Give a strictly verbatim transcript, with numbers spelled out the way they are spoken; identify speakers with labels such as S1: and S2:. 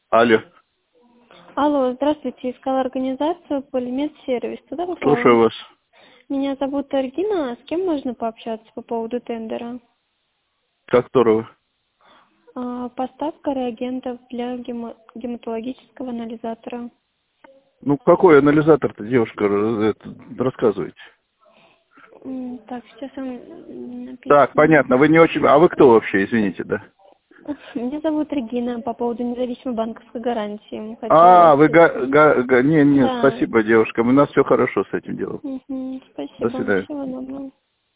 S1: Алло.
S2: Алло, здравствуйте. Искала организацию Полимедсервис. Туда попала?
S1: Слушаю вас.
S2: Меня зовут Аргина. С кем можно пообщаться по поводу тендера?
S1: Которого?
S2: А, поставка реагентов для гемо- гематологического анализатора.
S1: Ну, какой анализатор-то, девушка, это, рассказывайте.
S2: М, Так, сейчас вам м,
S1: Так,
S2: написано.
S1: понятно, вы не очень... А вы кто вообще, извините, да?
S2: Меня зовут Регина. По поводу независимой банковской гарантии. Хотела
S1: А, вы... Га,
S2: спросить.
S1: га, га- не, не,
S2: Да.
S1: спасибо, девушка, у нас все хорошо с этим делом.
S2: Мгм.
S1: До
S2: Спасибо.
S1: свидания.
S2: Всего доброго.